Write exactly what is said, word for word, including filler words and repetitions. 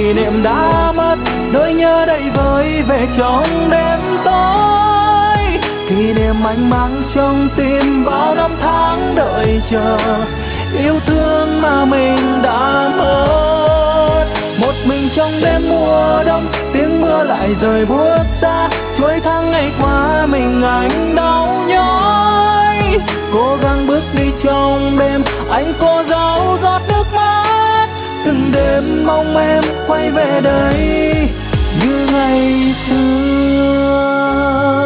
kỷ niệm đã mất, nỗi nhớ đầy vơi về trong đêm tối. Kỷ niệm anh mang trong tim bao năm tháng đợi chờ, yêu thương mà mình đã mất. Một mình trong đêm mùa đông, tiếng mưa lại rơi buốt xa, chuỗi tháng ngày qua mình anh đau nhói. Cố gắng bước đi trong đêm, anh cố giấu giọt nước mắt, từng đêm mong em quay về đây như ngày xưa.